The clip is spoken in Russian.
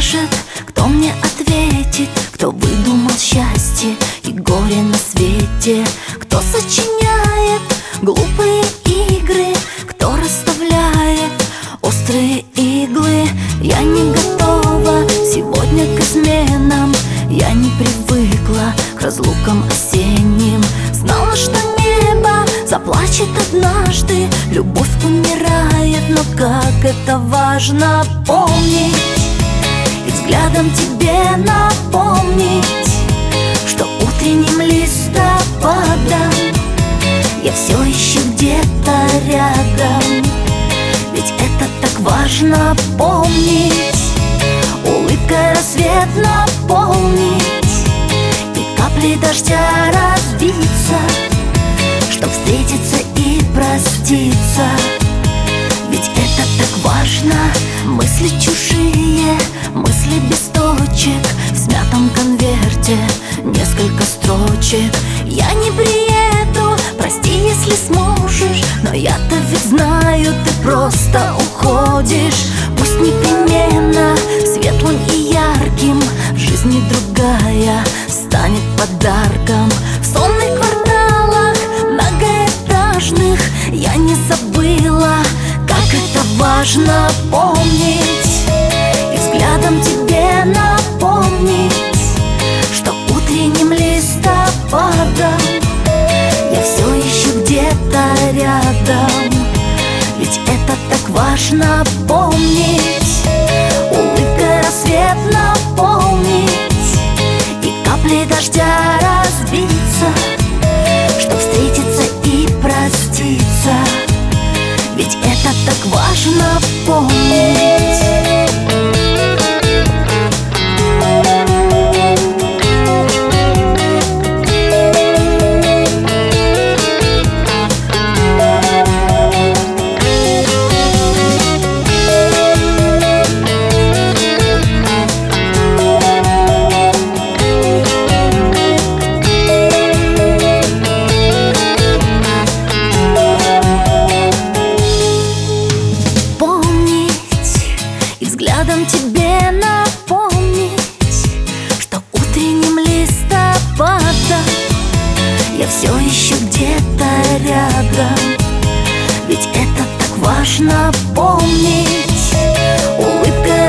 скажет, кто мне ответит, кто выдумал счастье и горе на свете, кто сочиняет глупые игры, кто расставляет острые иглы. Я не готова сегодня к изменам, я не привыкла к разлукам осенним. Знала, что небо заплачет однажды, любовь умирает, но как это важно помнить и взглядом тебе напомнить, что утренним листопадом я все еще где-то рядом. Ведь это так важно помнить, улыбкой рассвет наполнить и капли дождя разбиться, чтоб встретиться и проститься. Ведь это так важно, мысли чужие, мысли без точек, в смятом конверте несколько строчек. Я не приеду, прости, если сможешь, но я-то ведь знаю, ты просто уходишь. Пусть непременно светлым и ярким в жизни другая станет подарком. В сонных кварталах многоэтажных я не забыла, как это важно помнить и взглядом тебе напомнить, что утренним листопадом я все еще где-то рядом. Ведь это так важно помнить, улыбкой рассвет наполнить и капли дождя разбиться, чтоб встретиться и проститься. Ведь это так важно помнить. Взглядом тебе напомнить, что утренним листопадом я все еще где-то рядом. Ведь это так важно помнить, улыбка